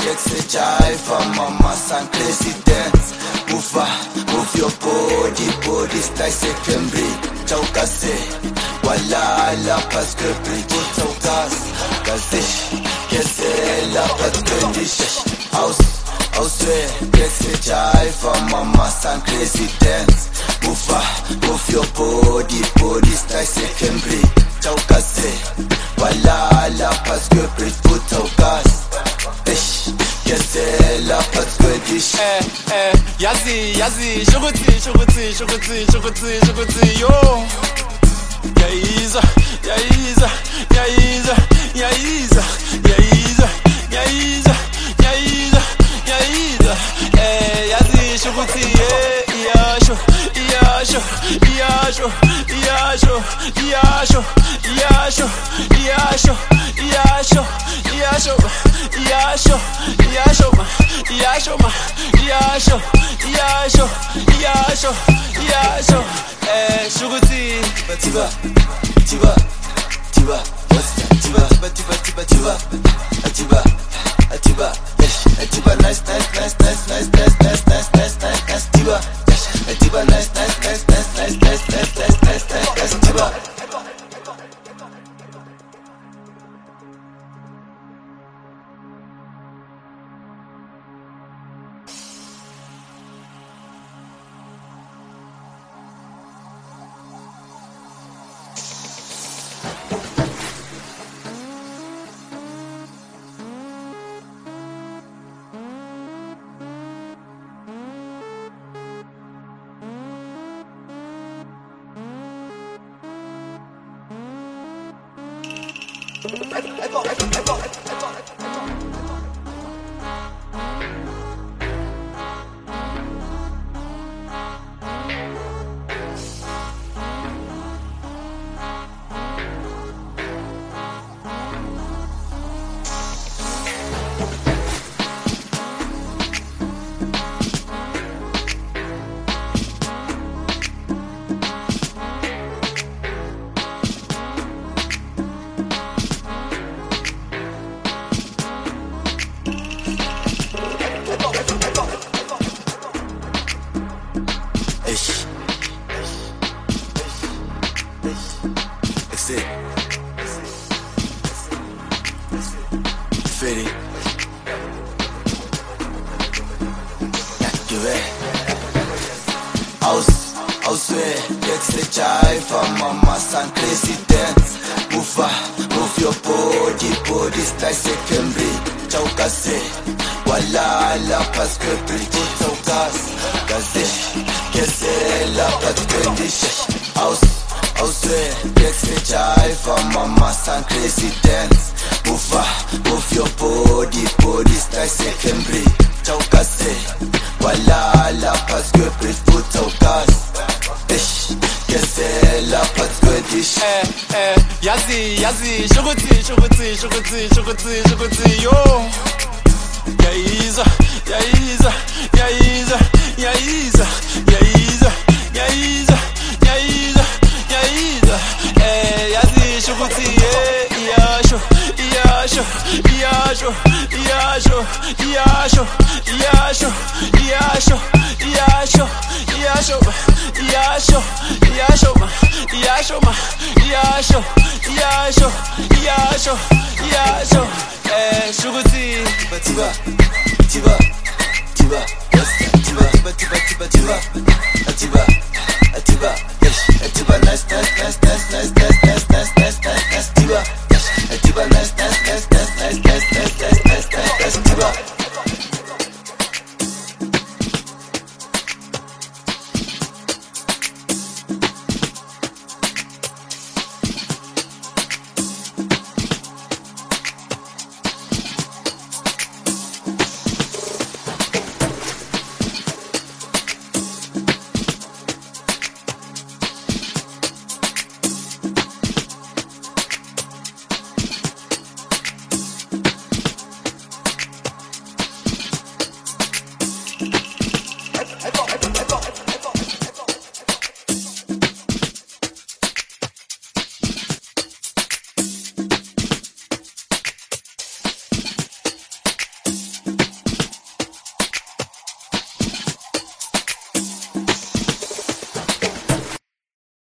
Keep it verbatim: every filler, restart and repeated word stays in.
Sexy jive, mama, san presidents. Move, move your body, body style secondary. Chaukase, walala, parce que plutôt chaukas. Gazish, kesela, parce que dish. House, house, sexy jive, mama, san presidents. Move, move your body, body style secondary. Chaukase, walala, parce que plutôt chaukas. Eh, eh, yazi, yazi, shukuti, shukuti, shukuti, shukuti, shukuti, yo. Yaiza, yaiza, yaiza, yaiza, yaiza, yaiza, yaiza, yaiza. Eh, yazi, shukuti, eh, iyasho, iyasho, iyasho, iyasho, iyasho, iyasho, iyasho, iyasho, iyasho, iyasho, iyasho, iyasho, ma, iyasho, iyasho, iyasho, iyasho. Eh, shukuti, tiba, tiba, tiba, tiba, tiba, tiba, tiba, tiba, tiba, tiba, tiba, nice, nice, nice, nice, nice, nice, nice, nice, nice, nice, nice, tiba, tiba, nice, nice, nice, nice, nice, nice, nice, nice, nice, nice, nice, tiba. Fitty. Activate. House, house, sexy jive, mama, san presidents. Move, move your body, body style secondary. Chaukase, walala, parce que plutôt chaukas. Gazish, kesela, parce que dish. House, house, sexy jive, mama, san presidents. Move, move your body, body style secondary. Chaukase, walala, parce que plutôt chaukas. Ish, kesela, parce que dish. Eh, eh, yazi, yazi, shukuti, shukuti, shukuti, shukuti, shukuti, yo. Yaiza, yaiza, yaiza, yaiza, yaiza, yaiza, yaiza, yaiza. Eh, yazi, shukuti, eh, iyasho, iyasho, iyasho, iyasho, iyasho, iyasho, iyasho, iyasho, iyasho, iyasho, iyasho, ma, iyasho, ma, iyasho, iyasho, iyasho, iyasho. Eh, shukuti, tiba, tiba, tiba, tiba, tiba, tiba, tiba, tiba, tiba.